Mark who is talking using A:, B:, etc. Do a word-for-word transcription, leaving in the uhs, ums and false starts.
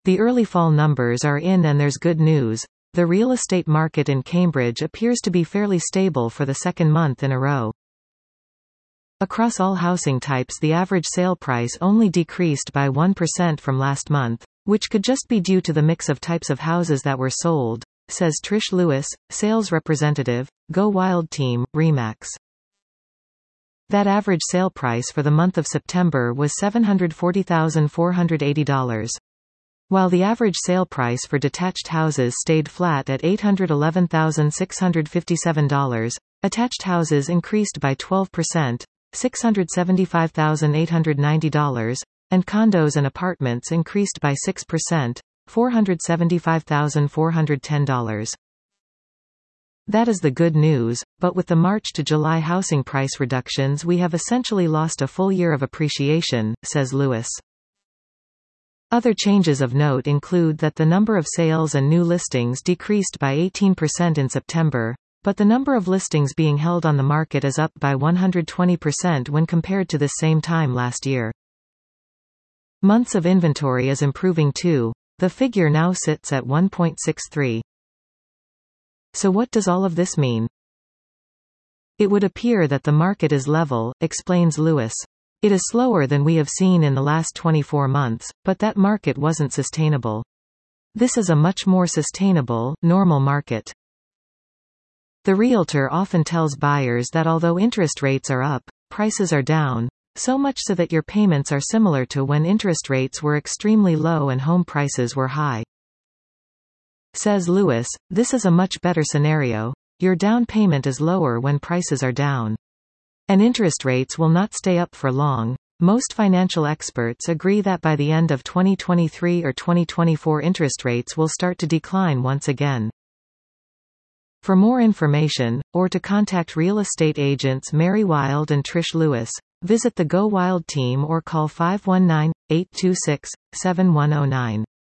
A: The early fall numbers are in and there's good news. The real estate market in Cambridge appears to be fairly stable for the second month in a row. Across all housing types, the average sale price only decreased by one percent from last month, which could just be due to the mix of types of houses that were sold, says Trish Lewis, sales representative, Go Wild Team, Remax. That average sale price for the month of September was seven hundred forty thousand four hundred eighty dollars. While the average sale price for detached houses stayed flat at eight hundred eleven thousand six hundred fifty-seven dollars, attached houses increased by twelve percent, six hundred seventy-five thousand eight hundred ninety dollars, and condos and apartments increased by six percent, four hundred seventy-five thousand four hundred ten dollars. That is the good news, but with the March to July housing price reductions we have essentially lost a full year of appreciation, says Lewis. Other changes of note include that the number of sales and new listings decreased by eighteen percent in September, but the number of listings being held on the market is up by one hundred twenty percent when compared to this same time last year. Months of inventory is improving too. The figure now sits at one point six three. So what does all of this mean? It would appear that the market is level, explains Lewis. It is slower than we have seen in the last twenty-four months, but that market wasn't sustainable. This is a much more sustainable, normal market. The realtor often tells buyers that although interest rates are up, prices are down, so much so that your payments are similar to when interest rates were extremely low and home prices were high. Says Lewis, this is a much better scenario. Your down payment is lower when prices are down. And interest rates will not stay up for long. Most financial experts agree that by the end of twenty twenty-three or twenty twenty-four interest rates will start to decline once again. For more information, or to contact real estate agents Mary Wild and Trish Lewis, visit the Go Wild team or call five one nine, eight two six, seven one zero nine.